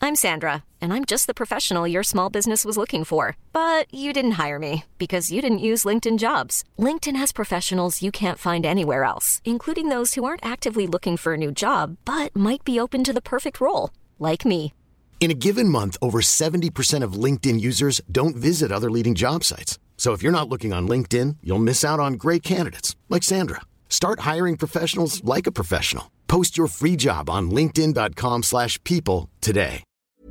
I'm Sandra, and I'm just the professional your small business was looking for. But you didn't hire me because you didn't use LinkedIn Jobs. LinkedIn has professionals you can't find anywhere else, including those who aren't actively looking for a new job, but might be open to the perfect role, like me. In a given month, over 70% of LinkedIn users don't visit other leading job sites. So if you're not looking on LinkedIn, you'll miss out on great candidates like Sandra. Start hiring professionals like a professional. Post your free job on linkedin.com/people today.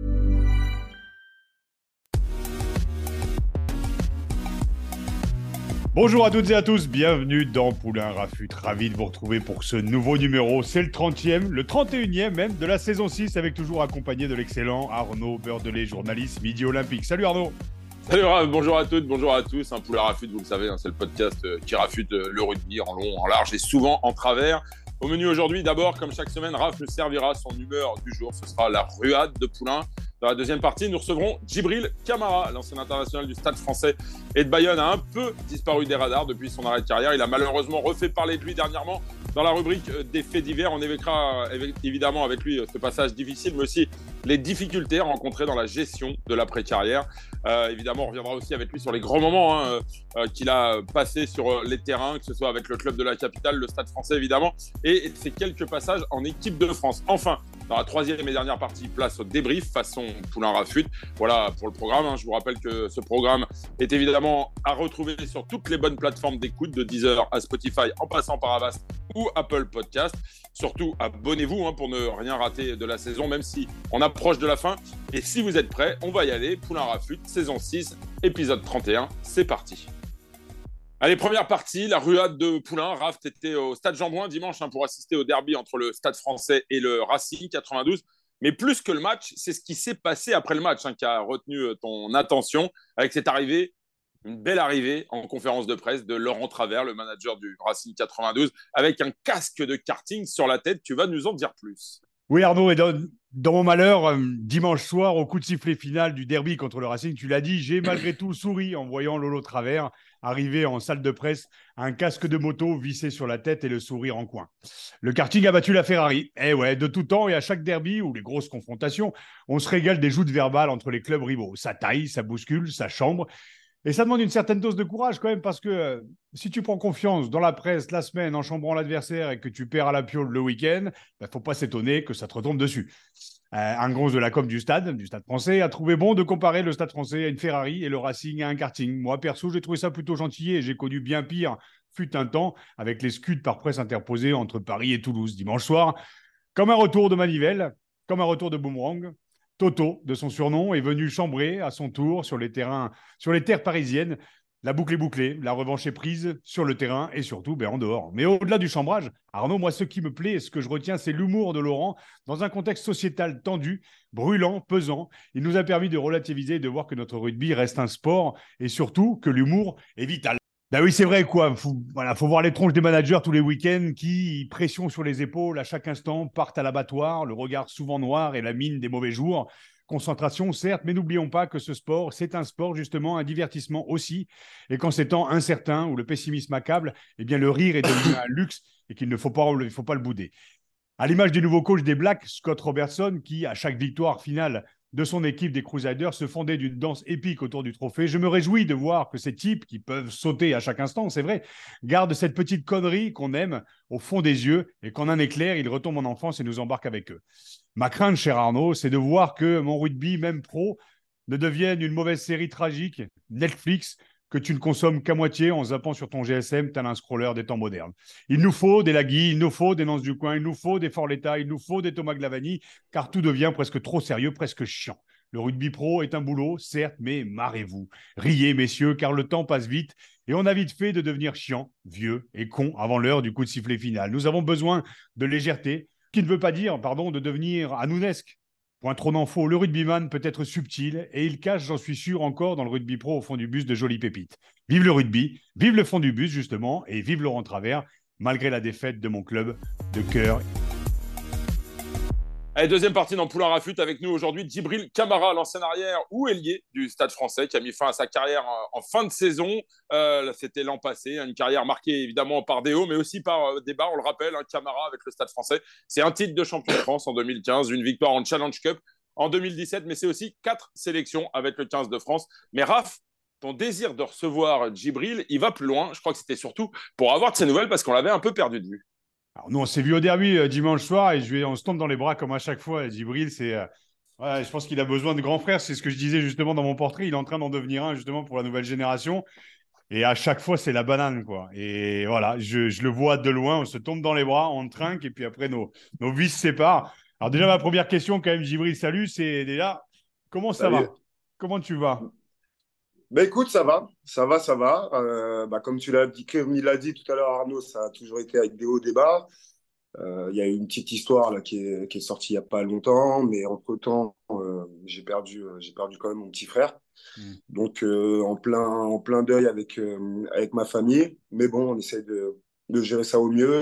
Bonjour à toutes et à tous, bienvenue dans Poulain Rafut. Ravi de vous retrouver pour ce nouveau numéro. C'est le 30e, le 31e même de la saison 6, avec toujours accompagné de l'excellent Arnaud Beurdelet, journaliste Midi Olympique. Salut Arnaud. Salut Raph, bonjour à toutes, bonjour à tous. Poulain Rafut, vous le savez, c'est le podcast qui rafute le rugby en long, en large et souvent en travers. Au menu aujourd'hui, d'abord, comme chaque semaine, Raph nous servira son humeur du jour. Ce sera la ruade de Poulain. Dans la deuxième partie, nous recevrons Djibril Camara, l'ancien international du Stade français et de Bayonne, a un peu disparu des radars depuis son arrêt de carrière. Il a malheureusement refait parler de lui dernièrement dans la rubrique des faits divers. On évoquera évidemment avec lui ce passage difficile, mais aussi les difficultés rencontrées dans la gestion de l'après-carrière. Évidemment, on reviendra aussi avec lui sur les grands moments qu'il a passés sur les terrains, que ce soit avec le club de la capitale, le Stade français évidemment, et ses quelques passages en équipe de France. Enfin, dans la troisième et dernière partie, place au débrief façon Poulain Rafut. Voilà pour le programme. Je vous rappelle que ce programme est évidemment à retrouver sur toutes les bonnes plateformes d'écoute, de Deezer à Spotify, en passant par Avast ou Apple Podcast. Surtout, abonnez-vous pour ne rien rater de la saison, même si on approche de la fin. Et si vous êtes prêts, on va y aller. Poulain Rafut, saison 6, épisode 31. C'est parti. Allez, première partie, la ruade de Poulain. Raph, était au Stade Jean-Bouin dimanche pour assister au derby entre le Stade français et le Racing 92. Mais plus que le match, c'est ce qui s'est passé après le match qui a retenu ton attention avec cette arrivée, une belle arrivée en conférence de presse de Laurent Travers, le manager du Racing 92, avec un casque de karting sur la tête. Tu vas nous en dire plus. Oui Arnaud, et dans mon malheur, dimanche soir, au coup de sifflet final du derby contre le Racing, tu l'as dit, j'ai malgré tout souri en voyant Lolo Travers arriver en salle de presse, un casque de moto vissé sur la tête et le sourire en coin. Le karting a battu la Ferrari. Eh ouais, de tout temps et à chaque derby ou les grosses confrontations, on se régale des joutes verbales entre les clubs rivaux. Ça taille, ça bouscule, ça chambre. Et ça demande une certaine dose de courage quand même, parce que si tu prends confiance dans la presse la semaine en chambrant l'adversaire et que tu perds à la piole le week-end, faut pas s'étonner que ça te retombe dessus. Un gonze de la com du Stade français, a trouvé bon de comparer le Stade français à une Ferrari et le Racing à un karting. Moi, perso, j'ai trouvé ça plutôt gentil et j'ai connu bien pire, fut un temps, avec les scuds par presse interposés entre Paris et Toulouse dimanche soir. Comme un retour de manivelle, comme un retour de boomerang, Toto, de son surnom, est venu chambrer à son tour sur les terres parisiennes. La boucle est bouclée, la revanche est prise sur le terrain et surtout en dehors. Mais au-delà du chambrage, Arnaud, moi, ce qui me plaît et ce que je retiens, c'est l'humour de Laurent dans un contexte sociétal tendu, brûlant, pesant. Il nous a permis de relativiser et de voir que notre rugby reste un sport et surtout que l'humour est vital. Ben oui, c'est vrai, quoi. Faut voir les tronches des managers tous les week-ends qui, pression sur les épaules à chaque instant, partent à l'abattoir, le regard souvent noir et la mine des mauvais jours. Concentration, certes, mais n'oublions pas que ce sport, c'est un sport, justement, un divertissement aussi. Et qu'en ces temps incertains où le pessimisme accable, le rire est devenu un luxe et qu'il ne faut pas le bouder. À l'image du nouveau coach des Blacks, Scott Robertson, qui, à chaque victoire finale de son équipe des Crusaders, se fondait d'une danse épique autour du trophée. Je me réjouis de voir que ces types, qui peuvent sauter à chaque instant, c'est vrai, gardent cette petite connerie qu'on aime au fond des yeux et qu'en un éclair, ils retombent en enfance et nous embarquent avec eux. Ma crainte, cher Arnaud, c'est de voir que mon rugby, même pro, ne devienne une mauvaise série tragique, Netflix, que tu ne consommes qu'à moitié en zappant sur ton GSM tel un scroller des temps modernes. Il nous faut des Lagui, il nous faut des Nance du coin, il nous faut des Forletta, il nous faut des Thomas Glavani, car tout devient presque trop sérieux, presque chiant. Le rugby pro est un boulot, certes, mais marrez-vous. Riez, messieurs, car le temps passe vite et on a vite fait de devenir chiant, vieux et con avant l'heure du coup de sifflet final. Nous avons besoin de légèreté, qui ne veut pas dire, de devenir anounesque. Point trop n'en faut, le rugbyman peut être subtil et il cache, j'en suis sûr, encore dans le rugby pro au fond du bus de jolies pépites. Vive le rugby, vive le fond du bus justement et vive Laurent Travers, malgré la défaite de mon club de cœur. Allez, deuxième partie dans Poulain Rafut avec nous aujourd'hui, Djibril Camara, l'ancien arrière ou ailier du Stade français qui a mis fin à sa carrière en fin de saison. C'était l'an passé, une carrière marquée évidemment par des hauts, mais aussi par des bas. On le rappelle, Camara avec le Stade français, c'est un titre de champion de France en 2015, une victoire en Challenge Cup en 2017, mais c'est aussi 4 sélections avec le 15 de France. Mais Raph, ton désir de recevoir Djibril, il va plus loin. Je crois que c'était surtout pour avoir de ses nouvelles parce qu'on l'avait un peu perdu de vue. Alors, nous, on s'est vu au derby dimanche soir et on se tombe dans les bras comme à chaque fois. Et Djibril, ouais, je pense qu'il a besoin de grands frères. C'est ce que je disais justement dans mon portrait. Il est en train d'en devenir un justement pour la nouvelle génération. Et à chaque fois, c'est la banane, quoi. Et voilà, je le vois de loin. On se tombe dans les bras, on trinque et puis après, nos vies se séparent. Alors déjà, ma première question, quand même, Djibril, salut, c'est déjà, comment ça Salut. va? Comment tu vas? Bah écoute, ça va, ça va, ça va. Comme tu l'as dit, comme il l'a dit tout à l'heure, Arnaud, ça a toujours été avec des hauts, des bas. Il y a eu une petite histoire là qui est sortie il n'y a pas longtemps, mais entre-temps, j'ai perdu quand même mon petit frère. Mm. Donc en plein deuil avec ma famille. Mais bon, on essaie de gérer ça au mieux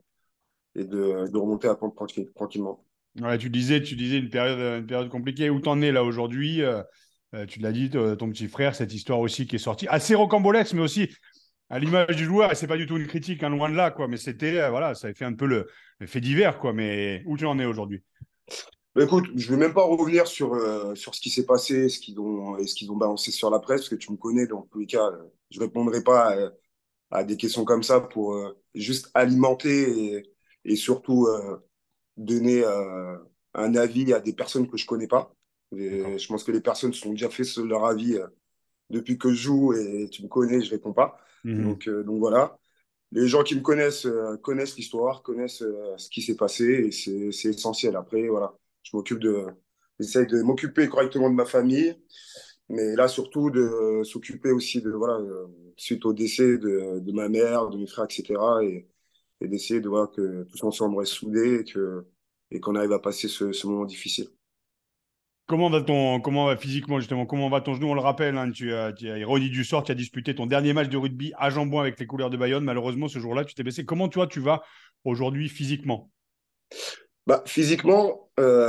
et de remonter à pente tranquillement. Ouais, tu disais une période compliquée. Où t'en es là aujourd'hui? Tu l'as dit, ton petit frère, cette histoire aussi qui est sortie, assez rocambolesque, mais aussi à l'image du joueur. Et c'est pas du tout une critique, hein, loin de là, quoi. Mais c'était, voilà, ça a fait un peu le fait divers, quoi. Mais où tu en es aujourd'hui? Bah, écoute, je ne vais même pas revenir sur ce qui s'est passé, ce qu'ils ont balancé sur la presse, parce que tu me connais, dans tous les cas, je ne répondrai pas à des questions comme ça pour juste alimenter et surtout donner un avis à des personnes que je ne connais pas. D'accord. Et je pense que les personnes se sont déjà fait leur avis depuis que je joue et tu me connais, je ne réponds pas. Mhm. Donc voilà. Les gens qui me connaissent connaissent l'histoire, connaissent ce qui s'est passé et c'est essentiel. Après, voilà, j'essaie de m'occuper correctement de ma famille, mais là surtout de s'occuper aussi voilà, suite au décès de ma mère, de mes frères, etc. Et d'essayer de voir que tous ensemble on reste soudés et qu'on arrive à passer ce moment difficile. Comment va physiquement, justement, comment va ton genou? On le rappelle, hein, tu as ironie du sort, tu as disputé ton dernier match de rugby à Jambon avec les couleurs de Bayonne. Malheureusement, ce jour-là, tu t'es blessé. Comment tu vas aujourd'hui physiquement? Physiquement,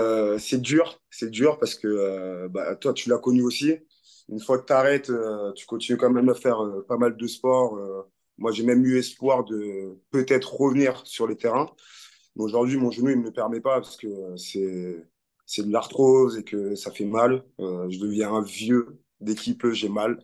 c'est dur parce que toi, tu l'as connu aussi. Une fois que tu arrêtes, tu continues quand même à faire pas mal de sport. Moi, j'ai même eu espoir de peut-être revenir sur les terrains. Mais aujourd'hui, mon genou, il ne me le permet pas parce que c'est de l'arthrose et que ça fait mal. Je deviens un vieux. Dès qu'il pleut, j'ai mal.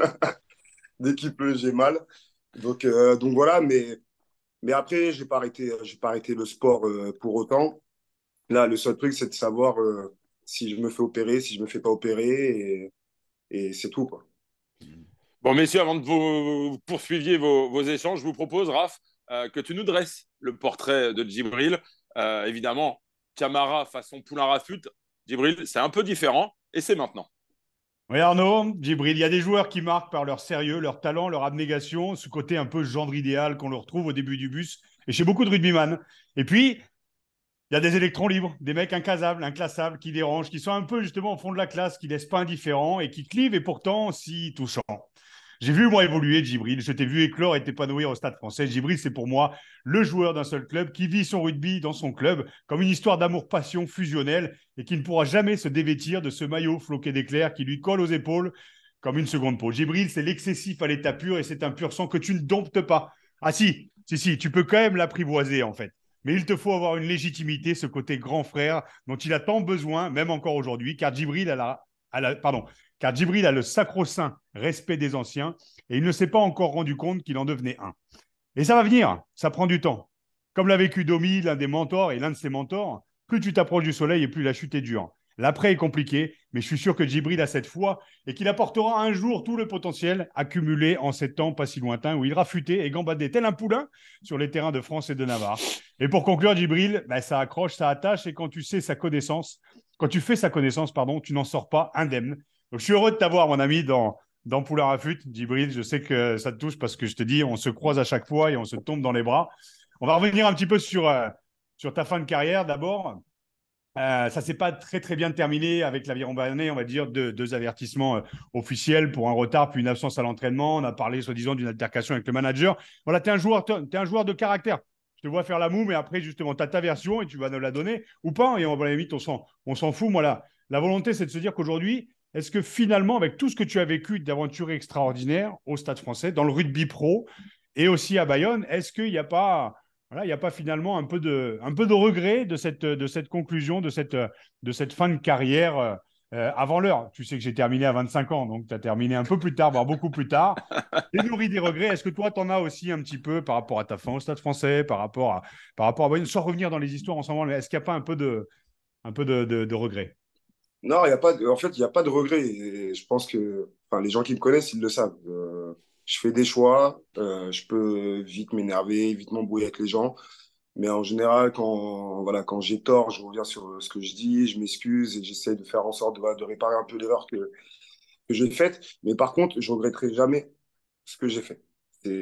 Dès qu'il pleut, j'ai mal. Donc voilà, mais après, j'ai pas arrêté le sport pour autant. Là, le seul truc, c'est de savoir si je me fais opérer, si je me fais pas opérer, et c'est tout, quoi. Bon, messieurs, avant de vous poursuiviez vos échanges, je vous propose, Raph, que tu nous dresses le portrait de Djibril. Évidemment, Camara façon Poulain Rafut. Djibril, c'est un peu différent et c'est maintenant. Oui, Arnaud, Djibril, il y a des joueurs qui marquent par leur sérieux, leur talent, leur abnégation, ce côté un peu gendre idéal qu'on le retrouve au début du bus et chez beaucoup de rugbyman. Et puis, il y a des électrons libres, des mecs incasables, inclassables, qui dérangent, qui sont un peu justement au fond de la classe, qui ne laissent pas indifférents et qui clivent et pourtant si touchants. J'ai vu, moi, évoluer Djibril. Je t'ai vu éclore et t'épanouir au Stade français. Djibril, c'est pour moi le joueur d'un seul club qui vit son rugby dans son club comme une histoire d'amour-passion fusionnelle et qui ne pourra jamais se dévêtir de ce maillot floqué d'éclairs qui lui colle aux épaules comme une seconde peau. Djibril, c'est l'excessif à l'état pur et c'est un pur sang que tu ne domptes pas. Ah si, tu peux quand même l'apprivoiser en fait. Mais il te faut avoir une légitimité, ce côté grand frère dont il a tant besoin, même encore aujourd'hui, car Djibril car Djibril a le sacro-saint respect des anciens et il ne s'est pas encore rendu compte qu'il en devenait un. Et ça va venir, ça prend du temps. Comme l'a vécu Domi, l'un des mentors et l'un de ses mentors, plus tu t'approches du soleil et plus la chute est dure. L'après est compliqué, mais je suis sûr que Djibril a cette foi et qu'il apportera un jour tout le potentiel accumulé en ces temps pas si lointains où il rafutait et gambadait tel un poulain sur les terrains de France et de Navarre. Et pour conclure, Djibril, ça accroche, ça attache et quand tu fais sa connaissance, tu n'en sors pas indemne. Donc je suis heureux de t'avoir, mon ami, dans Poulain Rafut. Djibril, je sais que ça te touche parce que je te dis, on se croise à chaque fois et on se tombe dans les bras. On va revenir un petit peu sur ta fin de carrière d'abord. Ça ne s'est pas très, très bien terminé avec l'Aviron Bayonnais, on va dire, deux avertissements officiels pour un retard, puis une absence à l'entraînement. On a parlé, soi-disant, d'une altercation avec le manager. Voilà, tu es un joueur de caractère. Je te vois faire la moue, mais après, justement, tu as ta version et tu vas nous la donner ou pas. Et on va limite, on s'en fout. Moi, la volonté, c'est de se dire qu'aujourd'hui, est-ce que finalement, avec tout ce que tu as vécu d'aventures extraordinaires au Stade français, dans le rugby pro et aussi à Bayonne, est-ce qu'il n'y a pas Voilà, il n'y a pas finalement un peu de regret de cette conclusion, de cette fin de carrière avant l'heure. Tu sais que j'ai terminé à 25 ans, donc tu as terminé un peu plus tard, voire beaucoup plus tard. Et nourri des regrets. Est-ce que toi, tu en as aussi un petit peu par rapport à ta fin au Stade français, par rapport à Bayonne, sans revenir dans les histoires ensemble, mais est-ce qu'il n'y a pas un peu de regrets? Non, il y a pas de, en fait, il n'y a pas de regret. Et je pense que enfin, les gens qui me connaissent, ils le savent. Je fais des choix, je peux vite m'énerver, vite m'embrouiller avec les gens. Mais en général, voilà, quand j'ai tort, je reviens sur ce que je dis, je m'excuse et j'essaie de faire en sorte de réparer un peu l'erreur que j'ai faite. Mais par contre, je regretterai jamais ce que j'ai fait.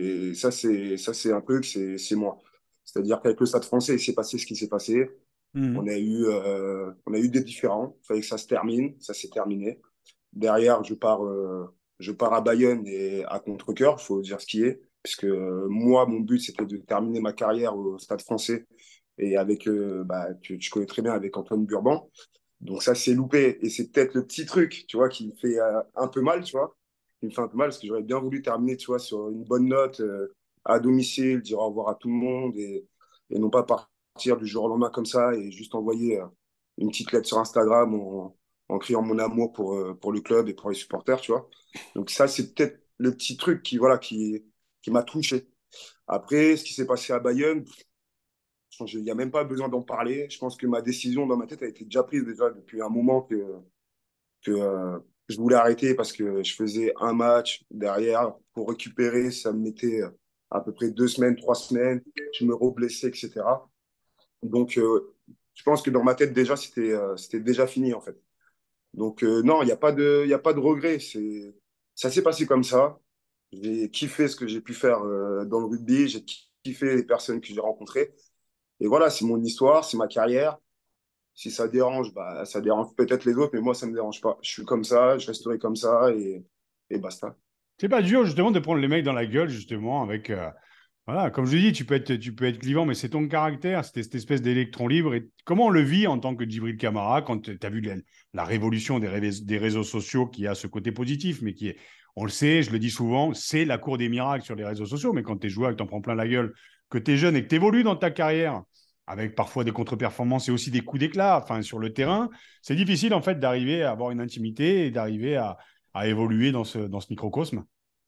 Ça, c'est un truc, c'est moi. C'est-à-dire qu'avec le Stade français, il s'est passé ce qui s'est passé. Mhm. On a eu des différends. Il fallait que ça se termine. Ça s'est terminé. Derrière, je pars à Bayonne et à contre-cœur, il faut dire ce qui est. Puisque moi, mon but, c'était de terminer ma carrière au Stade français et avec, tu connais très bien, avec Antoine Burban. Donc ça, c'est loupé. Et c'est peut-être le petit truc, tu vois, qui me fait un peu mal, tu vois. Qui me fait un peu mal parce que j'aurais bien voulu terminer, tu vois, sur une bonne note à domicile, dire au revoir à tout le monde et non pas partir du jour au lendemain comme ça et juste envoyer une petite lettre sur Instagram en criant mon amour pour le club et pour les supporters, tu vois. Donc ça, c'est peut-être le petit truc qui m'a touché. Après, ce qui s'est passé à Bayonne, il n'y a même pas besoin d'en parler. Je pense que ma décision dans ma tête a été déjà prise déjà depuis un moment que je voulais arrêter parce que je faisais un match derrière pour récupérer. Ça me mettait à peu près 2 semaines, 3 semaines. Je me reblessais, etc. Donc, je pense que dans ma tête déjà, c'était déjà fini en fait. Donc, non, il y a pas de regret. Ça s'est passé comme ça. J'ai kiffé ce que j'ai pu faire dans le rugby. J'ai kiffé les personnes que j'ai rencontrées. Et voilà, c'est mon histoire, c'est ma carrière. Si ça dérange, bah, ça dérange peut-être les autres, mais moi, ça ne me dérange pas. Je suis comme ça, je resterai comme ça et basta. C'est pas dur justement de prendre les mecs dans la gueule justement avec voilà, comme je dis, tu peux être clivant, mais c'est ton caractère, c'est cette espèce d'électron libre. Et comment on le vit en tant que Djibril Camara quand tu as vu la révolution des réseaux sociaux qui a ce côté positif, mais qui est, on le sait, je le dis souvent, c'est la cour des miracles sur les réseaux sociaux. Mais quand tu es joueur et que tu en prends plein la gueule, que tu es jeune et que tu évolues dans ta carrière, avec parfois des contre-performances et aussi des coups d'éclat, enfin, sur le terrain, c'est difficile en fait d'arriver à avoir une intimité et d'arriver à évoluer dans ce microcosme.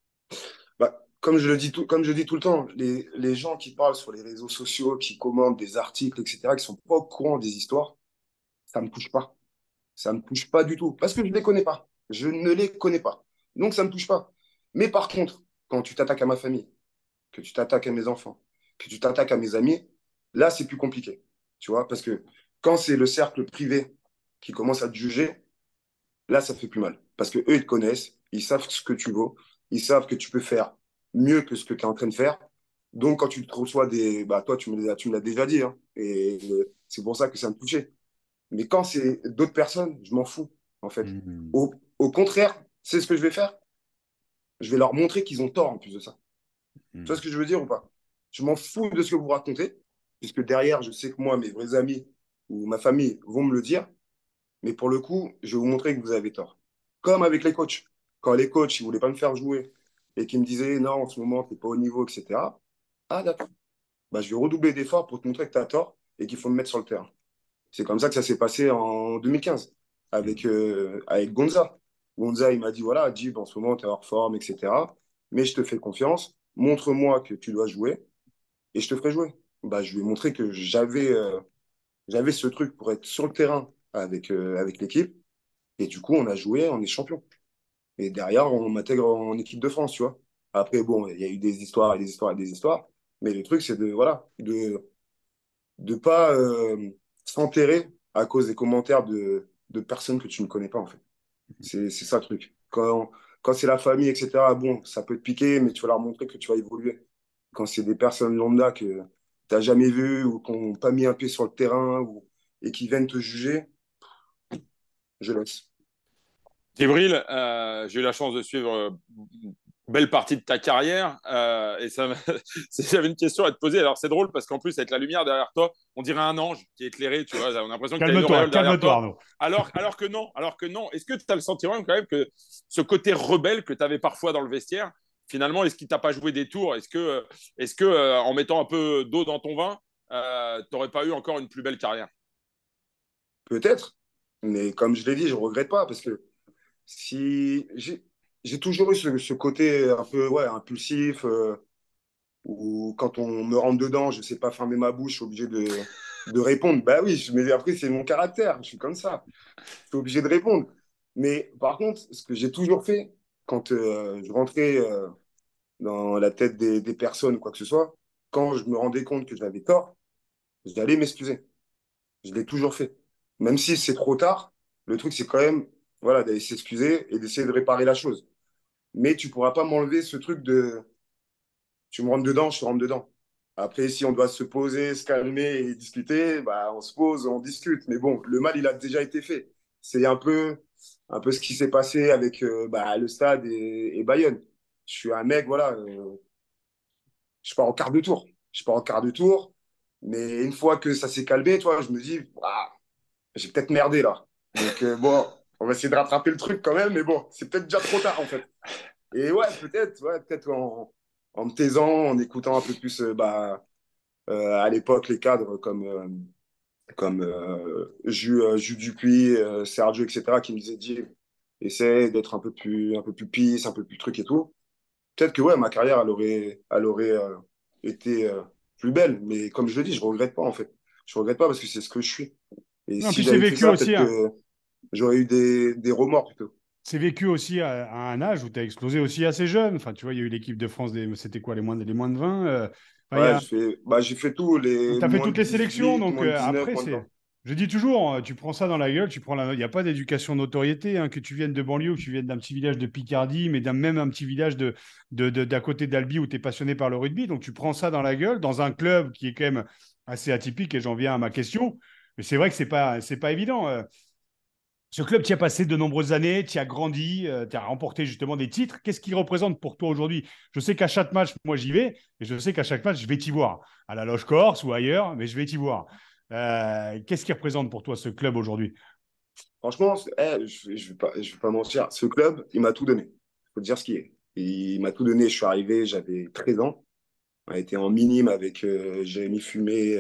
Bah, comme je dis tout le temps, les gens qui parlent sur les réseaux sociaux, qui commentent des articles, etc., qui sont pas au courant des histoires, ça me touche pas. Ça me touche pas du tout. Parce que je ne les connais pas. Je ne les connais pas. Donc, ça me touche pas. Mais par contre, quand tu t'attaques à ma famille, que tu t'attaques à mes enfants, que tu t'attaques à mes amis, là, c'est plus compliqué. Tu vois, parce que quand c'est le cercle privé qui commence à te juger, là, ça fait plus mal. Parce que eux, ils te connaissent, ils savent ce que tu vaux, ils savent que tu peux faire mieux que ce que tu es en train de faire. Donc, quand tu te reçois des. Bah, toi, tu me l'as déjà dit, hein, et c'est pour ça que ça me touchait. Mais quand c'est d'autres personnes, je m'en fous, en fait. Mmh. Au contraire, c'est ce que je vais faire. Je vais leur montrer qu'ils ont tort en plus de ça. Tu vois Mmh. ce que je veux dire ou pas? Je m'en fous de ce que vous racontez, puisque derrière, je sais que moi, mes vrais amis ou ma famille vont me le dire. Mais pour le coup, je vais vous montrer que vous avez tort. Comme avec les coachs. Quand les coachs, ils ne voulaient pas me faire jouer et qu'ils me disaient non, en ce moment, tu n'es pas au niveau, etc. Ah, d'accord. Bah, je vais redoubler d'efforts pour te montrer que tu as tort et qu'il faut me mettre sur le terrain. C'est comme ça que ça s'est passé en 2015 avec Gonza. Gonza, il m'a dit voilà, Djib, en ce moment, tu es hors forme, etc. Mais je te fais confiance. Montre-moi que tu dois jouer et je te ferai jouer. Bah, je lui ai montré que j'avais ce truc pour être sur le terrain avec l'équipe. Et du coup, on a joué, on est champion. Et derrière, on m'intègre en équipe de France, tu vois. Après, bon, il y a eu des histoires et des histoires et des histoires. Mais le truc, c'est voilà, de pas s'enterrer à cause des commentaires de personnes que tu ne connais pas, en fait. C'est ça le truc. Quand c'est la famille, etc., bon, ça peut te piquer, mais tu vas leur montrer que tu vas évoluer. Quand c'est des personnes lambda que tu n'as jamais vues ou qui n'ont pas mis un pied sur le terrain et qui viennent te juger, je laisse. Djibril, j'ai eu la chance de suivre une belle partie de ta carrière et j'avais une question à te poser. Alors c'est drôle parce qu'en plus avec la lumière derrière toi, on dirait un ange qui est éclairé, tu vois, on a l'impression que tu as une Calme-toi, auréole derrière calme-toi, toi. Arnaud. Alors que non, alors que non. Est-ce que tu as le sentiment quand même que ce côté rebelle que tu avais parfois dans le vestiaire, finalement, est-ce qu'il t'a pas joué des tours? Est-ce que en mettant un peu d'eau dans ton vin, tu n'aurais pas eu encore une plus belle carrière? Peut-être, mais comme je l'ai dit, je regrette pas parce que si j'ai toujours eu ce côté un peu ouais, impulsif où quand on me rentre dedans, je sais pas fermer ma bouche, je suis obligé de répondre. Bah oui, mais après, c'est mon caractère, je suis comme ça. Je suis obligé de répondre. Mais par contre, ce que j'ai toujours fait quand je rentrais dans la tête des personnes, quoi que ce soit, quand je me rendais compte que j'avais tort, j'allais m'excuser. Je l'ai toujours fait. Même si c'est trop tard, le truc, c'est quand même voilà, d'aller s'excuser et d'essayer de réparer la chose. Mais tu pourras pas m'enlever ce truc de tu me rentres dedans, je te rentre dedans. Après, si on doit se poser, se calmer et discuter, bah, on se pose, on discute. Mais bon, le mal, il a déjà été fait. C'est un peu ce qui s'est passé avec bah, le Stade et Bayonne. Je suis un mec, voilà, je pars en quart de tour. Je pars en quart de tour. Mais une fois que ça s'est calmé, toi, je me dis, ah, j'ai peut-être merdé là. Donc, bon, on va essayer de rattraper le truc quand même. Mais bon, c'est peut-être déjà trop tard, en fait. Et ouais, peut-être en me taisant, en écoutant un peu plus bah, à l'époque les cadres comme Jus Dupuis, Sergio, etc., qui me disaient, Dis, essaie d'être un peu plus peace, un peu plus truc et tout. Peut-être que ouais, ma carrière, elle aurait été plus belle. Mais comme je le dis, je regrette pas en fait. Je regrette pas parce que c'est ce que je suis. Et Non, si puis c'est j'avais fait vécu ça, aussi, peut-être hein. que j'aurais eu des remords plutôt. C'est vécu aussi à un âge où tu as explosé aussi assez jeune. Enfin, tu vois, il y a eu l'équipe de France, c'était quoi, les moins de 20 enfin, Ouais, bah, j'ai fait tout, les tu as fait moins toutes de les sélections. 18, Donc moins de 19, après, moins de 20. je dis toujours, tu prends ça dans la gueule, il n'y a pas d'éducation notoriété, hein, que tu viennes de banlieue ou que tu viennes d'un petit village de Picardie, mais même un petit village d'à côté d'Albi où tu es passionné par le rugby. Donc tu prends ça dans la gueule, dans un club qui est quand même assez atypique, et j'en viens à ma question. Mais c'est vrai que c'est pas évident. Ce club, tu as passé de nombreuses années, tu as grandi, tu as remporté justement des titres. Qu'est-ce qu'il représente pour toi aujourd'hui? Je sais qu'à chaque match, moi j'y vais, et je sais qu'à chaque match, je vais t'y voir, à la Loge Corse ou ailleurs, mais je vais t'y voir. Qu'est-ce qu'il représente pour toi ce club aujourd'hui? Franchement, je vais pas mentir, ce club, il m'a tout donné. Il faut dire ce qui est. Il m'a tout donné. Je suis arrivé, j'avais 13 ans. On a été en minime avec Jérémy Fumé,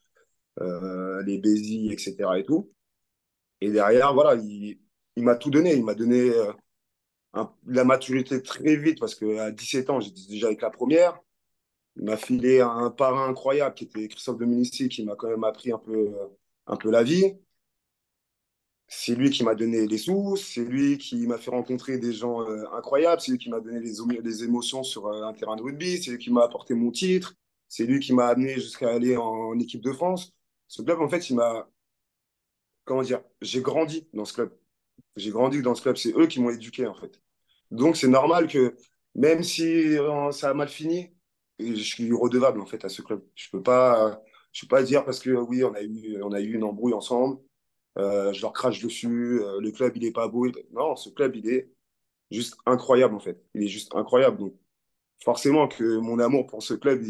les Bézis, etc. et tout. Et derrière, voilà, il m'a tout donné. Il m'a donné la maturité très vite parce qu'à 17 ans, j'étais déjà avec la première. Il m'a filé un parrain incroyable qui était Christophe Dominici, qui m'a quand même appris un peu la vie. C'est lui qui m'a donné les sous, c'est lui qui m'a fait rencontrer des gens incroyables, c'est lui qui m'a donné les émotions sur un terrain de rugby, c'est lui qui m'a apporté mon titre, c'est lui qui m'a amené jusqu'à aller en équipe de France. Ce club, en fait, comment dire, j'ai grandi dans ce club. J'ai grandi dans ce club, c'est eux qui m'ont éduqué, en fait. Donc, c'est normal que, même si ça a mal fini, je suis redevable, en fait, à ce club. Je peux pas dire parce que, oui, on a eu une embrouille ensemble, je leur crache dessus, le club, il est pas beau. Non, ce club, il est juste incroyable, en fait. Il est juste incroyable. Donc, forcément que mon amour pour ce club,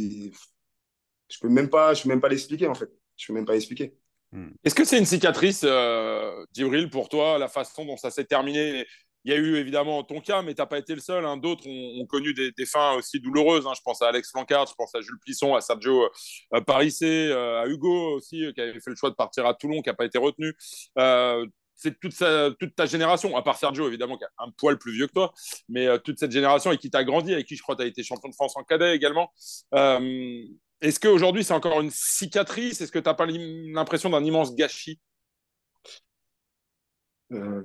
je peux même pas l'expliquer, en fait. Je peux même pas l'expliquer. Hmm. Est-ce que c'est une cicatrice, Djibril, pour toi, la façon dont ça s'est terminé? Il y a eu évidemment ton cas, mais tu n'as pas été le seul, hein. D'autres ont connu des fins aussi douloureuses, hein. Je pense à Alex Flancard, je pense à Jules Plisson, à Sergio Parissé, à Hugo aussi, qui avait fait le choix de partir à Toulon, qui n'a pas été retenu. C'est toute ta génération, à part Sergio, évidemment, qui est un poil plus vieux que toi, mais toute cette génération et qui t'a grandi, avec qui je crois tu as été champion de France en cadet également. Euh, Est-ce qu'aujourd'hui, c'est encore une cicatrice? Est-ce que tu n'as pas l'impression d'un immense gâchis? Euh,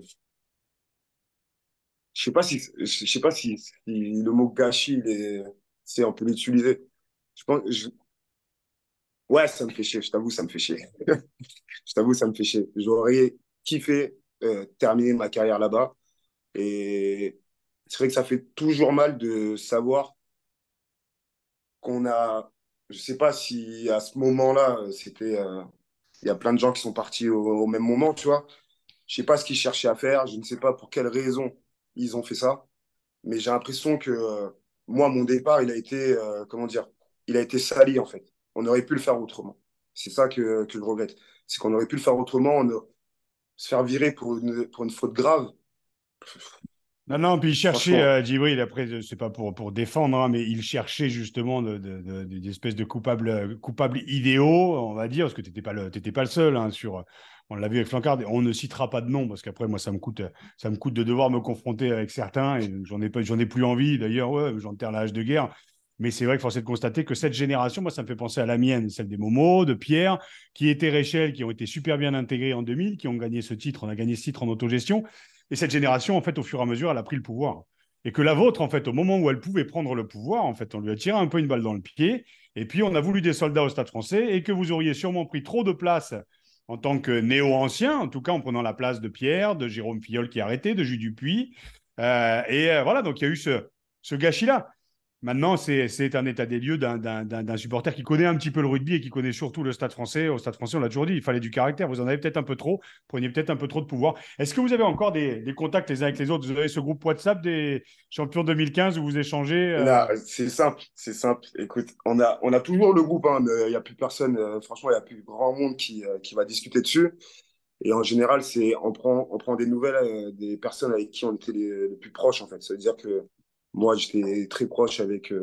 je sais pas si le mot gâchis, on peut l'utiliser. Je pense, ouais, ça me fait chier, je t'avoue, ça me fait chier. Je t'avoue, ça me fait chier. J'aurais kiffé terminer ma carrière là-bas. Et c'est vrai que ça fait toujours mal de savoir qu'on a. Je sais pas si à ce moment-là, c'était. Il y a plein de gens qui sont partis au même moment, tu vois. Je sais pas ce qu'ils cherchaient à faire. Je ne sais pas pour quelles raisons ils ont fait ça. Mais j'ai l'impression que moi, mon départ, il a été. Comment dire? Il a été sali, en fait. On aurait pu le faire autrement. C'est ça que je regrette. C'est qu'on aurait pu le faire autrement. Se faire virer pour une faute grave. Non, puis il cherchait, Franchement. Djibril, après, c'est pas pour défendre, hein, mais il cherchait justement des espèces de coupables idéaux, on va dire, parce que t'étais pas le seul, hein, on l'a vu avec Flancard, on ne citera pas de nom, parce qu'après, moi, ça me coûte de devoir me confronter avec certains, et j'en ai plus envie, d'ailleurs, ouais, j'enterre la hache de guerre. Mais c'est vrai que force est de constater que cette génération, moi, ça me fait penser à la mienne, celle des Momo, de Pierre, qui étaient Réchel, qui ont été super bien intégrés en 2000, qui ont gagné ce titre, on a gagné ce titre en autogestion. Et cette génération, en fait, au fur et à mesure, elle a pris le pouvoir. Et que la vôtre, en fait, au moment où elle pouvait prendre le pouvoir, en fait, on lui a tiré un peu une balle dans le pied. Et puis, on a voulu des soldats au Stade français et que vous auriez sûrement pris trop de place en tant que néo-ancien, en tout cas en prenant la place de Pierre, de Jérôme Filleul qui a arrêté, de Jules Dupuis. Voilà, donc il y a eu ce gâchis-là. Maintenant, c'est un état des lieux d'un supporter qui connaît un petit peu le rugby et qui connaît surtout le Stade français. Au Stade français, on l'a toujours dit, il fallait du caractère. Vous en avez peut-être un peu trop, preniez peut-être un peu trop de pouvoir. Est-ce que vous avez encore des contacts les uns avec les autres? Vous avez ce groupe WhatsApp des champions 2015 où vous échangez Là, c'est simple, c'est simple. Écoute, on a toujours le groupe, hein, mais il n'y a plus personne, franchement, il n'y a plus grand monde qui va discuter dessus. Et en général, on prend des nouvelles des personnes avec qui on était les plus proches, en fait. Ça veut dire que moi, j'étais très proche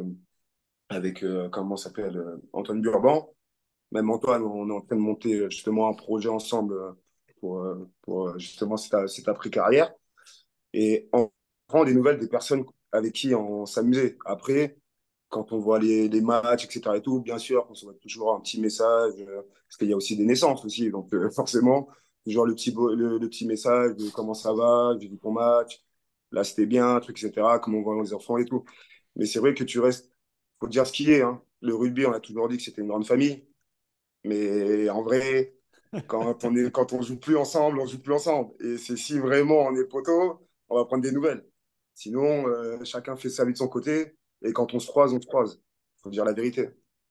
avec comment ça s'appelle, Antoine Burban. Même Antoine, on est en train de monter justement un projet ensemble pour justement cette après-carrière. Et on prend des nouvelles des personnes avec qui on s'amusait. Après, quand on voit les matchs, etc. et tout, bien sûr, on se voit toujours un petit message, parce qu'il y a aussi des naissances aussi. Donc, forcément, genre le petit message de comment ça va, j'ai vu ton match, là c'était bien, truc, etc. Comment on voit les enfants et tout. Mais c'est vrai que tu restes, faut dire ce qui est. Hein. Le rugby, on a toujours dit que c'était une grande famille. Mais en vrai, quand on joue plus ensemble, on joue plus ensemble. Et c'est si vraiment on est poteau, on va prendre des nouvelles. Sinon, chacun fait sa vie de son côté. Et quand on se croise, on se croise. Faut dire la vérité.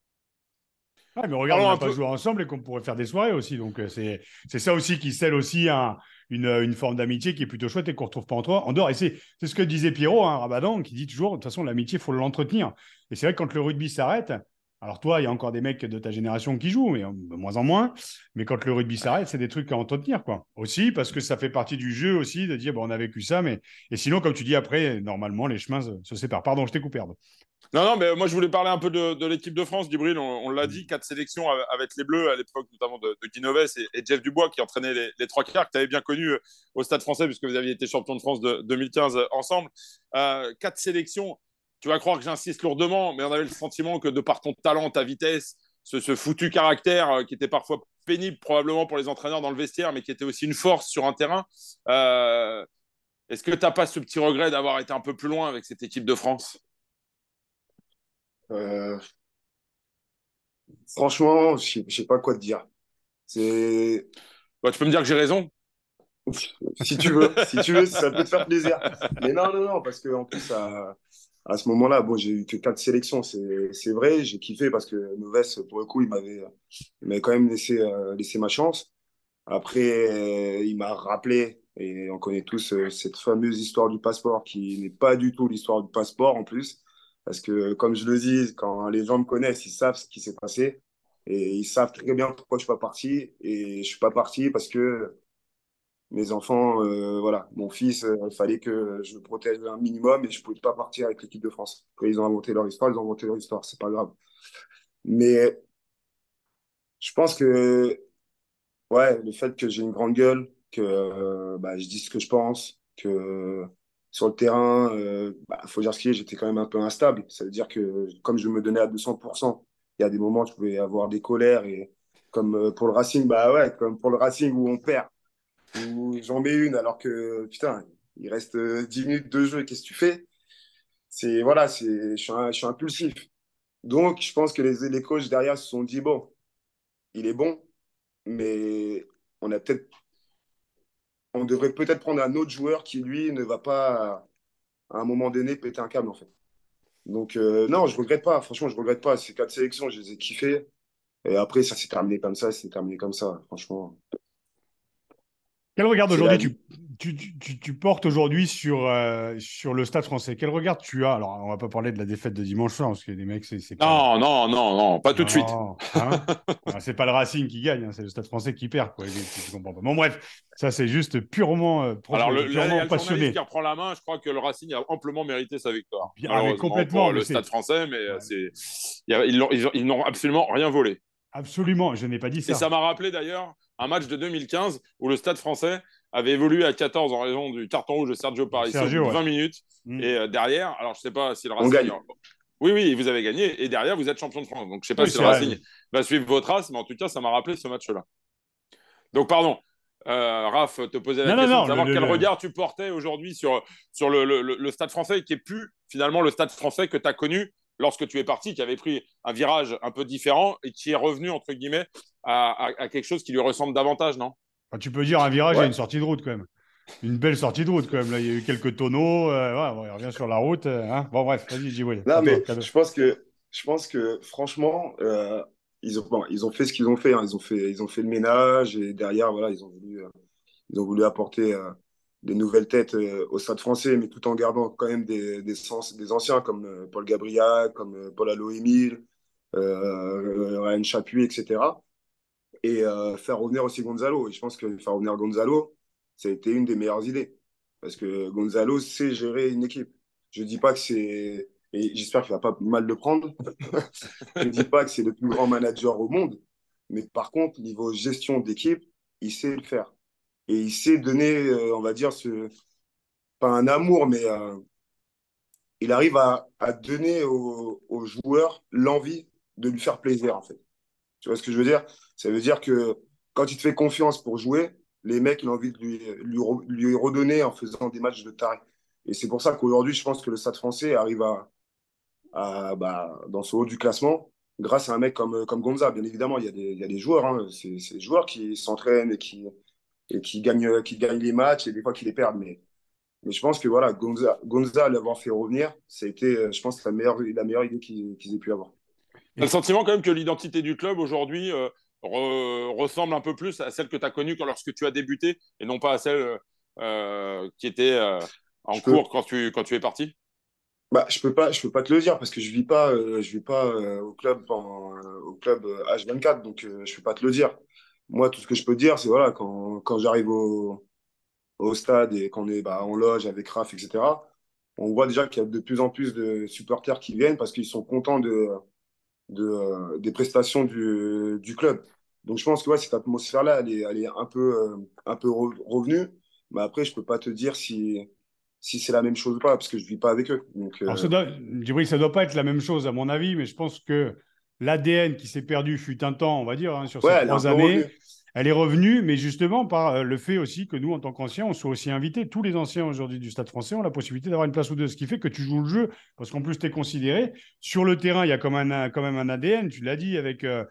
Ah, mais regarde, on Parlons n'a un pas peu. joué ensemble et qu'on pourrait faire des soirées aussi. Donc, c'est ça aussi qui scelle aussi une forme d'amitié qui est plutôt chouette et qu'on ne retrouve pas en dehors. Et c'est ce que disait Pierrot, hein, Rabadan, qui dit toujours, de toute façon, l'amitié, il faut l'entretenir. Et c'est vrai que quand le rugby s'arrête, alors toi, il y a encore des mecs de ta génération qui jouent, mais de moins en moins. Mais quand le rugby s'arrête, c'est des trucs à entretenir, quoi. Aussi, parce que ça fait partie du jeu aussi de dire, bon, on a vécu ça, mais. Et sinon, comme tu dis, après, normalement, les chemins se séparent. Pardon, je t'ai coupé, Herbe. Non, mais moi je voulais parler un peu de l'équipe de France, Djibril. On l'a dit, 4 sélections avec les Bleus à l'époque, notamment de Guy Novès et Jeff Dubois qui entraînaient les trois quarts, que tu avais bien connus au Stade français, puisque vous aviez été champion de France de 2015 ensemble. 4 sélections, tu vas croire que j'insiste lourdement, mais on avait le sentiment que de par ton talent, ta vitesse, ce foutu caractère qui était parfois pénible probablement pour les entraîneurs dans le vestiaire, mais qui était aussi une force sur un terrain. Est-ce que tu n'as pas ce petit regret d'avoir été un peu plus loin avec cette équipe de France? Euh, Franchement, je sais pas quoi te dire. C'est, Bah, tu peux me dire que j'ai raison. si tu veux, ça peut te faire plaisir. Mais non, parce que en plus, à ce moment-là, bon, j'ai eu que 4 sélections, c'est vrai, j'ai kiffé parce que Noves, pour le coup, il m'avait quand même laissé ma chance. Après, il m'a rappelé, et on connaît tous cette fameuse histoire du passeport qui n'est pas du tout l'histoire du passeport en plus. Parce que, comme je le dis, quand les gens me connaissent, ils savent ce qui s'est passé. Et ils savent très bien pourquoi je suis pas parti. Et je suis pas parti parce que mes enfants, voilà, mon fils, il fallait que je le protège un minimum et je pouvais pas partir avec l'équipe de France. Quand ils ont inventé leur histoire, ils ont inventé leur histoire, c'est pas grave. Mais je pense que ouais, le fait que j'ai une grande gueule, que bah, je dis ce que je pense, que sur le terrain, bah, faut dire ce qu'il est, j'étais quand même un peu instable. Ça veut dire que comme je me donnais à 200%, il y a des moments où je pouvais avoir des colères et comme pour le Racing, bah ouais, comme pour le Racing où on perd, où j'en mets une alors que putain, il reste 10 minutes de jeu, qu'est-ce que tu fais? C'est voilà, je suis impulsif. Donc je pense que les coachs derrière se sont dit bon, il est bon, mais on a peut-être on devrait peut-être prendre un autre joueur qui, lui, ne va pas, à un moment donné, péter un câble, en fait. Donc, non, je regrette pas. Franchement, je regrette pas. Ces 4 sélections, je les ai kiffées. Et après, ça s'est terminé comme ça, c'est terminé comme ça, franchement. Quel regard C'est la aujourd'hui vie. tu portes aujourd'hui sur le Stade français? Quel regard tu as? Alors, on va pas parler de la défaite de dimanche soir, parce que les mecs, c'est pas. Non, non, non, non, pas tout de suite. Non, hein? Ah, c'est pas le Racing qui gagne, hein, c'est le Stade français qui perd, quoi. Tu comprends pas. Bon, bref, ça, c'est juste purement, Alors, là, il y purement a le journaliste qui passionné. reprend la main. Je crois que le Racing a amplement mérité sa victoire. Bien, ah, mais Malheureusement complètement, pour mais le c'est. Stade français, mais Ouais, ils n'ont absolument rien volé. absolument, je n'ai pas dit Et ça ça. m'a rappelé d'ailleurs un match de 2015 où le Stade français avait évolué à 14 en raison du carton rouge de Sergio Parisse au bout Sergio, de ouais. 20 minutes. Mm. Et derrière, alors je ne sais pas si le On Racing. gagne. Oui, oui, vous avez gagné. Et derrière, vous êtes champion de France. Donc je ne sais pas Oui, si le c'est vrai. Racing va suivre votre trace, mais en tout cas, ça m'a rappelé ce match-là. Donc, pardon. Raph, te posais la Non, non, question de non. savoir quel regard tu portais aujourd'hui sur le Stade français, qui est plus finalement le Stade français que tu as connu lorsque tu es parti, qui avait pris un virage un peu différent et qui est revenu, entre guillemets, à quelque chose qui lui ressemble davantage, non? Enfin, tu peux dire un virage et Ouais. une sortie de route, quand même. Une belle sortie de route, quand même. Là, il y a eu quelques tonneaux. Ouais, bon, il revient sur la route. Hein. Bon, bref, vas-y, Djibril. Non, À toi, mais cadeau. je pense que franchement, ils ont fait ce qu'ils ont fait, hein. Ils ont fait le ménage et derrière, voilà, ils ont voulu apporter des nouvelles têtes au Stade français, mais tout en gardant quand même des anciens comme Paul Gabriel, comme Paul Allo-Émile, Ryan Chapuis, etc. Et faire revenir aussi Gonzalo. Et je pense que faire revenir Gonzalo, ça a été une des meilleures idées. Parce que Gonzalo sait gérer une équipe. Je ne dis pas que c'est. Et j'espère qu'il ne va pas mal le prendre. Je ne dis pas que c'est le plus grand manager au monde. Mais par contre, niveau gestion d'équipe, il sait le faire. Et il sait donner, on va dire, pas un amour, mais il arrive à donner aux joueurs l'envie de lui faire plaisir, en fait. Tu vois ce que je veux dire? Ça veut dire que quand il te fait confiance pour jouer, les mecs, ils ont envie de lui redonner en faisant des matchs de taré. Et c'est pour ça qu'aujourd'hui, je pense que le Stade français arrive dans ce haut du classement grâce à un mec comme Gonza. Bien évidemment, il y a des joueurs, hein. C'est des joueurs qui s'entraînent et qui gagnent les matchs et des fois qui les perdent. Mais je pense que voilà, Gonza l'avoir fait revenir, ça a été, je pense, la meilleure idée qu'ils aient pu avoir. Tu as le sentiment quand même que l'identité du club aujourd'hui ressemble un peu plus à celle que tu as connue lorsque tu as débuté et non pas à celle qui était en Je peux, cours quand tu es parti? je peux pas te le dire parce que je vis pas au club H24, donc je peux pas te le dire. Moi, tout ce que je peux te dire, c'est voilà, quand j'arrive au stade et qu'on est en loge avec Raph, etc., on voit déjà qu'il y a de plus en plus de supporters qui viennent parce qu'ils sont contents des prestations du club. Donc je pense que ouais, cette atmosphère-là, elle est un peu revenue. Mais après, je peux pas te dire si c'est la même chose ou pas, parce que je vis pas avec eux. Donc, Alors, Djibril, ça doit pas être la même chose, à mon avis, mais je pense que l'ADN qui s'est perdu fut un temps, on va dire, hein, sur ouais, ces elle est un 3 années, peu revenue. elle est revenue, mais justement par le fait aussi que nous, en tant qu'anciens, on soit aussi invités. Tous les anciens aujourd'hui du Stade français ont la possibilité d'avoir une place ou deux, ce qui fait que tu joues le jeu, parce qu'en plus, tu es considéré. Sur le terrain, il y a quand même un ADN, tu l'as dit,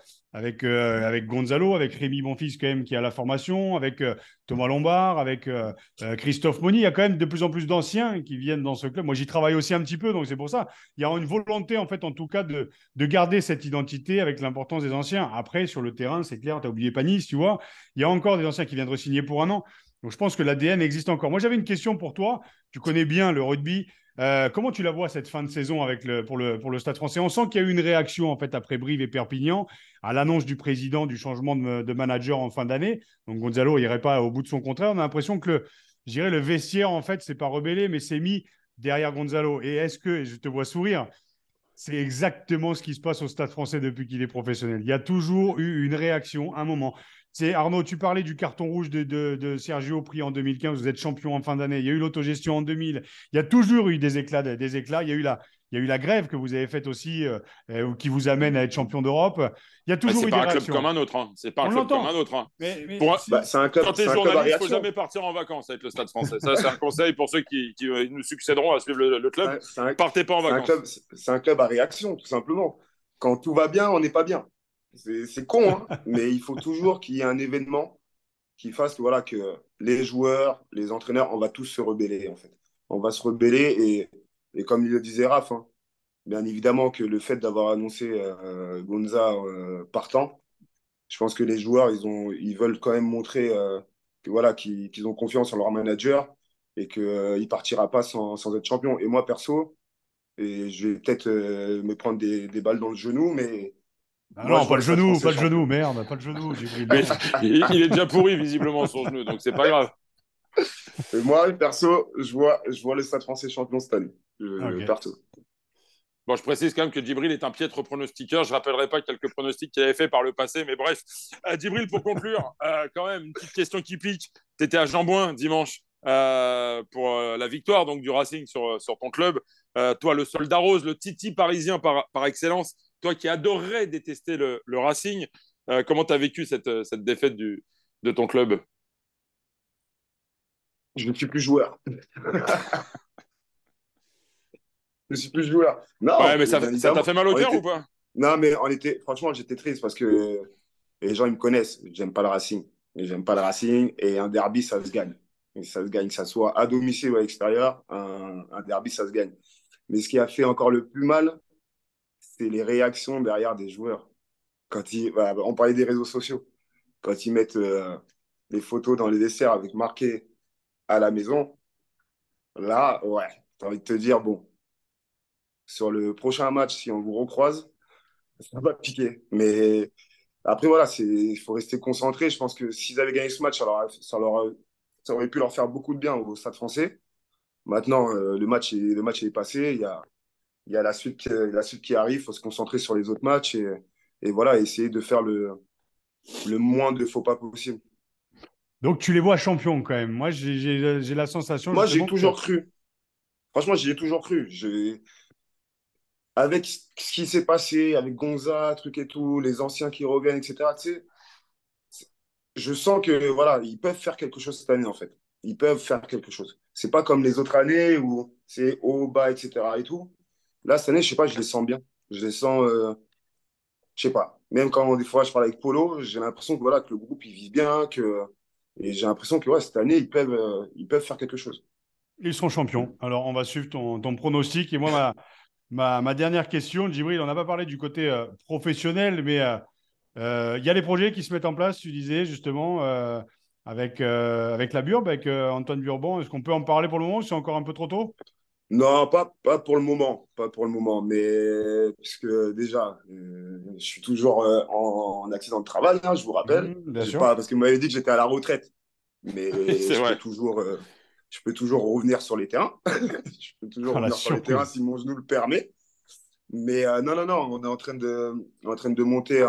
avec Gonzalo, avec Rémi Bonfils, quand même, qui a la formation, avec Thomas Lombard, avec Christophe Moni. Il y a quand même de plus en plus d'anciens qui viennent dans ce club. Moi, j'y travaille aussi un petit peu, donc c'est pour ça. Il y a une volonté, en fait, en tout cas, de garder cette identité avec l'importance des anciens. Après, sur le terrain, c'est clair, tu as oublié Panis, tu vois. Il y a encore des anciens qui viennent de signer pour un an. Donc, je pense que l'ADN existe encore. Moi, j'avais une question pour toi. Tu connais bien le rugby. Comment tu la vois cette fin de saison pour le Stade français? On sent qu'il y a eu une réaction en fait après Brive et Perpignan à l'annonce du président du changement de manager en fin d'année. Donc Gonzalo n'irait pas au bout de son contrat. On a l'impression que je dirais, le vestiaire en fait s'est pas rebellé mais s'est mis derrière Gonzalo. Et est-ce que, et je te vois sourire, c'est exactement ce qui se passe au Stade français depuis qu'il est professionnel. Il y a toujours eu une réaction, un moment. C'est Arnaud, tu parlais du carton rouge de Sergio pris en 2015. Vous êtes champion en fin d'année. Il y a eu l'autogestion en 2000. Il y a toujours eu des éclats, des éclats. Il y a eu la grève que vous avez faite aussi, qui vous amène à être champion d'Europe. Il y a Ah, toujours c'est eu des pas un club comme réactions. un autre. Hein. C'est pas un On club comme un l'entend. autre. Hein. Mais Pour, Bah, c'est un club, Quand tu es c'est un club à journaliste, il faut réaction. jamais partir en vacances avec le Stade français. Ça, c'est un conseil pour ceux qui nous succéderont à suivre le club. Partez pas en C'est un club, vacances. c'est un club à réaction, tout simplement. Quand tout va bien, on n'est pas bien. C'est con, hein, mais il faut toujours qu'il y ait un événement qui fasse voilà, que les joueurs, les entraîneurs, on va tous se rebeller, en fait. On va se rebeller et comme il le disait Raph, hein, bien évidemment que le fait d'avoir annoncé Gonza partant, je pense que les joueurs, ils veulent quand même montrer voilà, qu'ils ont confiance en leur manager et qu'il ne partira pas sans être champion. Et moi, perso, et je vais peut-être me prendre des balles dans le genou, mais Ah moi, non, je vois le Stade pas français le genou, champion. merde, pas le genou, Djibril, Mais non. il est déjà pourri, visiblement, son genou, donc c'est pas grave. Et moi, perso, je vois le Stade français champion cette année. Ok. Perso. Bon, je précise quand même que Djibril est un piètre pronostiqueur. Je ne rappellerai pas quelques pronostics qu'il avait fait par le passé, mais bref. Djibril, pour conclure, quand même, une petite question qui pique. Tu étais à Jambouin dimanche pour la victoire donc, du Racing sur ton club. Toi, le soldat rose, le Titi parisien par excellence, toi qui adorerais détester le Racing, comment tu as vécu cette défaite de ton club? Je ne suis plus joueur. Je ne suis plus joueur. Ouais, Non, mais bien ça t'a évidemment. fait mal au cœur ou pas? Non, mais franchement, j'étais triste parce que les gens, ils me connaissent. J'aime pas le Racing. Et j'aime pas le Racing. Et un derby, ça se gagne. Et ça se gagne, que ça soit à domicile ou à l'extérieur. Un derby, ça se gagne. Mais ce qui a fait encore le plus mal, c'est les réactions derrière des joueurs. Voilà, on parlait des réseaux sociaux. Quand ils mettent des photos dans les desserts avec marqué à la maison, là, ouais, j'ai envie de te dire, bon, sur le prochain match, si on vous recroise, ça va piquer. Mais après, voilà, il faut rester concentré. Je pense que s'ils avaient gagné ce match, ça aurait pu leur faire beaucoup de bien au Stade français. Maintenant, le match est passé. Il y a la suite qui arrive. Il faut se concentrer sur les autres matchs et voilà, essayer de faire le moins de faux pas possible. Donc, tu les vois champions quand même. Moi, j'ai la sensation Moi, j'ai justement que. toujours cru. Franchement, j'y ai toujours cru. Avec ce qui s'est passé, avec Gonza, truc et tout, les anciens qui reviennent, etc., tu sais, je sens que voilà, ils peuvent faire quelque chose cette année, en fait. Ils peuvent faire quelque chose. C'est pas comme les autres années où c'est haut, bas, etc. et tout. Là, cette année, je sais pas, je les sens bien. Je les sens, je sais pas. Même quand des fois je parle avec Polo, j'ai l'impression que voilà, que le groupe il vit bien, et j'ai l'impression que ouais, cette année, ils peuvent faire quelque chose. Ils seront champions. Alors, on va suivre ton pronostic. Et moi, ma dernière question, Djibril, on n'a pas parlé du côté professionnel, mais il y a les projets qui se mettent en place, tu disais justement, avec la Burbe, avec Antoine Burban. Est-ce qu'on peut en parler pour le moment ou c'est encore un peu trop tôt? Non, pas pour le moment, pas pour le moment, mais puisque déjà, je suis toujours en accident de travail, hein, je vous rappelle. Mhm, bien J'ai sûr. pas, parce que vous m'avez dit que j'étais à la retraite, mais C'est je peux vrai. toujours, je peux toujours revenir sur les terrains. Je peux toujours Ah, la revenir sur les terrains surprise. si mon genou le permet. Mais non, non, non, on est en train de monter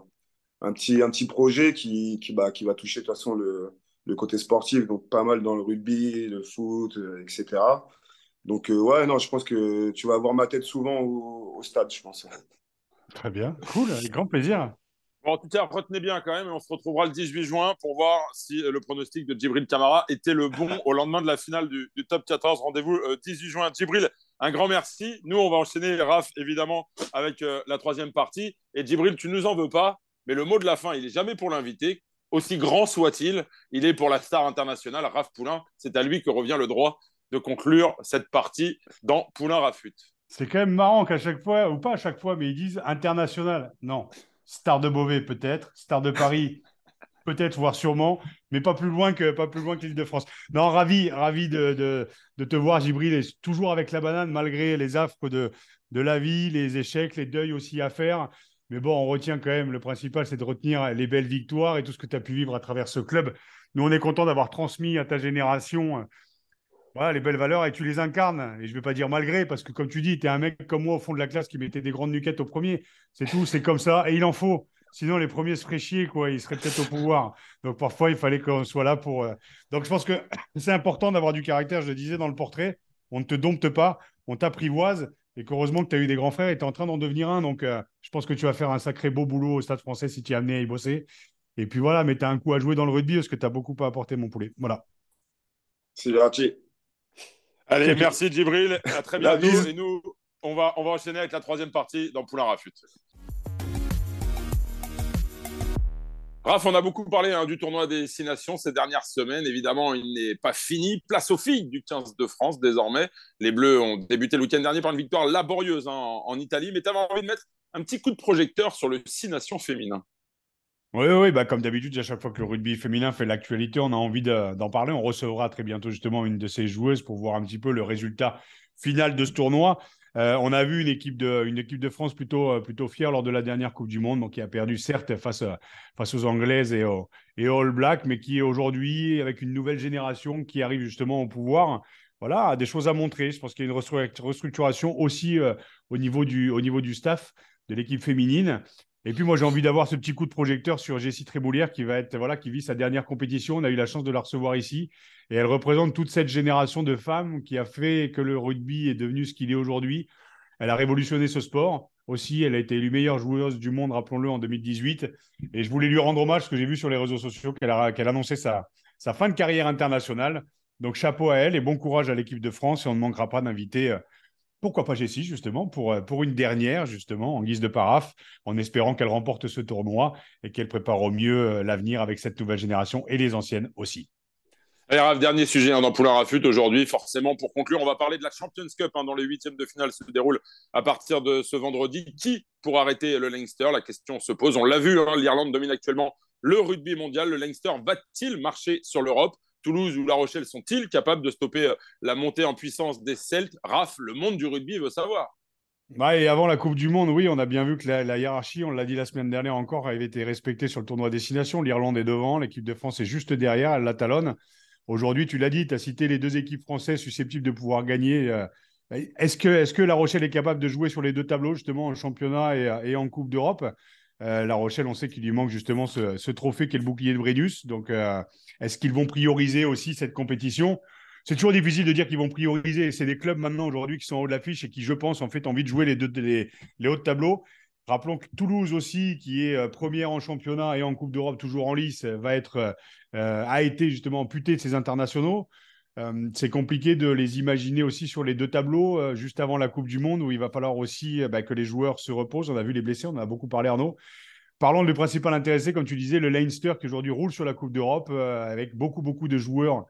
un petit projet qui va toucher de toute façon le côté sportif, donc pas mal dans le rugby, le foot, etc. Donc, ouais, non, je pense que tu vas avoir ma tête souvent au stade, je pense. Très bien. Cool, avec grand plaisir. Bon, en tout cas, retenez bien quand même, et on se retrouvera le 18 juin pour voir si le pronostic de Djibril Camara était le bon au lendemain de la finale du Top 14. Rendez-vous 18 juin. Djibril, un grand merci. Nous, on va enchaîner, Raph, évidemment, avec la troisième partie. Et Djibril, tu nous en veux pas, mais le mot de la fin, il est jamais pour l'invité. Aussi grand soit-il, il est pour la star internationale, Raph Poulain. C'est à lui que revient le droit de conclure cette partie dans Poulain Rafut. C'est quand même marrant qu'à chaque fois, ou pas à chaque fois, mais ils disent international. Non. Star de Beauvais, peut-être. Star de Paris, peut-être, voire sûrement, mais pas plus loin que l'Île-de-France. Non, ravi de te voir, Gibril, et toujours avec la banane, malgré les affres de la vie, les échecs, les deuils aussi à faire. Mais bon, on retient quand même, le principal, c'est de retenir les belles victoires et tout ce que tu as pu vivre à travers ce club. Nous, on est content d'avoir transmis à ta génération voilà, les belles valeurs et tu les incarnes. Et je ne vais pas dire malgré, parce que comme tu dis, tu es un mec comme moi au fond de la classe qui mettait des grandes nuquettes au premier. C'est tout, c'est comme ça. Et il en faut. Sinon, les premiers se feraient chier, quoi. Ils seraient peut-être au pouvoir. Donc, parfois, il fallait qu'on soit là pour. Donc, je pense que c'est important d'avoir du caractère. Je le disais dans le portrait. On ne te dompte pas, on t'apprivoise. Et qu'heureusement que tu as eu des grands frères et tu es en train d'en devenir un. Donc, je pense que tu vas faire un sacré beau boulot au Stade français si tu es amené à y bosser. Et puis voilà, mais tu as un coup à jouer dans le rugby parce que tu as beaucoup à apporter, mon poulet. Voilà. C'est gentil. Allez, merci Djibril, à très La bientôt. bise. Et nous, on va enchaîner avec la troisième partie dans Poulain Rafut. Raph, on a beaucoup parlé du tournoi des Six Nations ces dernières semaines. Évidemment, il n'est pas fini. Place aux filles du 15 de France désormais. Les Bleus ont débuté le week-end dernier par une victoire laborieuse en Italie. Mais tu avais envie de mettre un petit coup de projecteur sur le Six Nations féminin. Oui, bah, comme d'habitude, à chaque fois que le rugby féminin fait l'actualité, on a envie d'en parler. On recevra très bientôt justement une de ces joueuses pour voir un petit peu le résultat final de ce tournoi. On a vu une équipe de France plutôt fière lors de la dernière Coupe du Monde, donc qui a perdu certes face aux Anglaises et aux All Blacks, mais qui est aujourd'hui avec une nouvelle génération qui arrive justement au pouvoir. Voilà, a des choses à montrer. Je pense qu'il y a une restructuration aussi au niveau du staff de l'équipe féminine. Et puis moi, j'ai envie d'avoir ce petit coup de projecteur sur Jessie Tréboulière qui vit sa dernière compétition. On a eu la chance de la recevoir ici. Et elle représente toute cette génération de femmes qui a fait que le rugby est devenu ce qu'il est aujourd'hui. Elle a révolutionné ce sport. Aussi, elle a été élue meilleure joueuse du monde, rappelons-le, en 2018. Et je voulais lui rendre hommage parce que j'ai vu sur les réseaux sociaux qu'elle annonçait sa fin de carrière internationale. Donc chapeau à elle et bon courage à l'équipe de France. Et on ne manquera pas d'inviter... pourquoi pas Jessie, justement, pour une dernière, justement, en guise de paraphe, en espérant qu'elle remporte ce tournoi et qu'elle prépare au mieux l'avenir avec cette nouvelle génération et les anciennes aussi. Allez, Raph, dernier sujet dans Poulain Rafut aujourd'hui. Forcément, pour conclure, on va parler de la Champions Cup dont les huitièmes de finale se déroulent à partir de ce vendredi. Qui pour arrêter le Leinster? La question se pose. On l'a vu, l'Irlande domine actuellement le rugby mondial. Le Leinster va-t-il marcher sur l'Europe? Toulouse ou La Rochelle sont-ils capables de stopper la montée en puissance des Celtes? Raph, le monde du rugby veut savoir. Et avant la Coupe du Monde, oui, on a bien vu que la hiérarchie, on l'a dit la semaine dernière encore, avait été respectée sur le tournoi à destination. L'Irlande est devant, l'équipe de France est juste derrière, elle la talonne. Aujourd'hui, tu l'as dit, tu as cité les deux équipes françaises susceptibles de pouvoir gagner. Est-ce que La Rochelle est capable de jouer sur les deux tableaux, justement, en championnat et en Coupe d'Europe? La Rochelle, on sait qu'il lui manque justement ce trophée qui est le bouclier de Brennus. Donc, est-ce qu'ils vont prioriser aussi cette compétition? C'est toujours difficile de dire qu'ils vont prioriser. C'est des clubs maintenant aujourd'hui qui sont en haut de l'affiche et qui, je pense, en fait, ont envie de jouer les hauts de tableau. Rappelons que Toulouse aussi, qui est première en championnat et en Coupe d'Europe, toujours en lice, a été justement amputé de ses internationaux. C'est compliqué de les imaginer aussi sur les deux tableaux, juste avant la Coupe du Monde, où il va falloir aussi que les joueurs se reposent. On a vu les blessés, on en a beaucoup parlé, Arnaud. Parlons du principal intéressé, comme tu disais, le Leinster, qui aujourd'hui roule sur la Coupe d'Europe, avec beaucoup de joueurs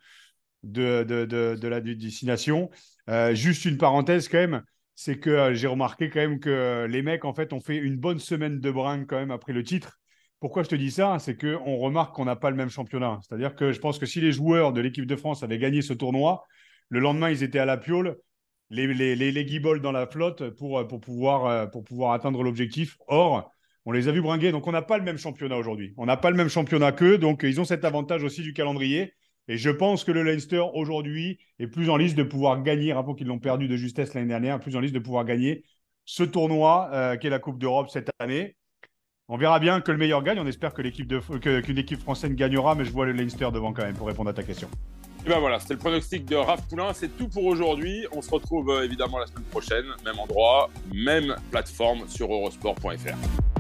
de la destination. Juste une parenthèse quand même, c'est que j'ai remarqué quand même que les mecs, en fait, ont fait une bonne semaine de bringue quand même après le titre. Pourquoi je te dis ça? C'est qu'on remarque qu'on n'a pas le même championnat. C'est-à-dire que je pense que si les joueurs de l'équipe de France avaient gagné ce tournoi, le lendemain, ils étaient à la piole, les guibolles dans la flotte pour pouvoir atteindre l'objectif. Or, on les a vus bringuer. Donc, on n'a pas le même championnat aujourd'hui. On n'a pas le même championnat qu'eux. Donc, ils ont cet avantage aussi du calendrier. Et je pense que le Leinster, aujourd'hui, est plus en liste de pouvoir gagner, rappelons qu'ils l'ont perdu de justesse l'année dernière, plus en liste de pouvoir gagner ce tournoi qu'est la Coupe d'Europe cette année. On verra bien que le meilleur gagne. On espère que qu'une équipe française gagnera, mais je vois le Leinster devant quand même pour répondre à ta question. Et ben voilà, c'était le pronostic de Raph Poulain. C'est tout pour aujourd'hui. On se retrouve évidemment la semaine prochaine. Même endroit, même plateforme sur eurosport.fr.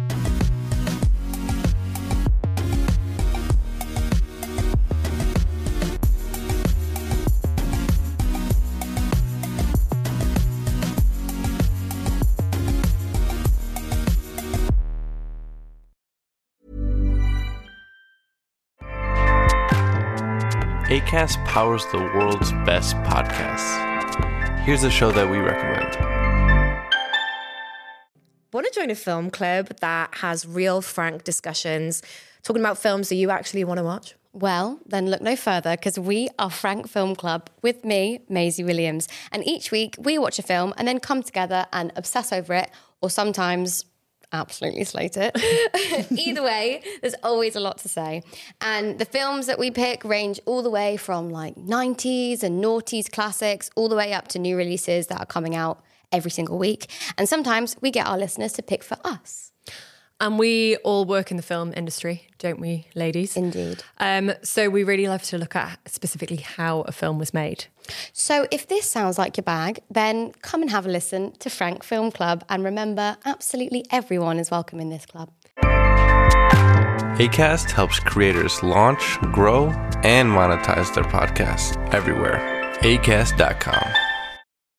Acast powers the world's best podcasts. Here's a show that we recommend. Want to join a film club that has real, frank discussions, talking about films that you actually want to watch? Well, then look no further, because we are Frank Film Club with me, Maisie Williams. And each week we watch a film and then come together and obsess over it, or sometimes absolutely slate it. Either way, there's always a lot to say. And the films that we pick range all the way from like 90s and noughties classics, all the way up to new releases that are coming out every single week. And sometimes we get our listeners to pick for us. And we all work in the film industry, don't we, ladies? Indeed. So we really love to look at specifically how a film was made. So if this sounds like your bag, then come and have a listen to Frank Film Club. And remember, absolutely everyone is welcome in this club. Acast helps creators launch, grow, and monetize their podcasts everywhere. Acast.com.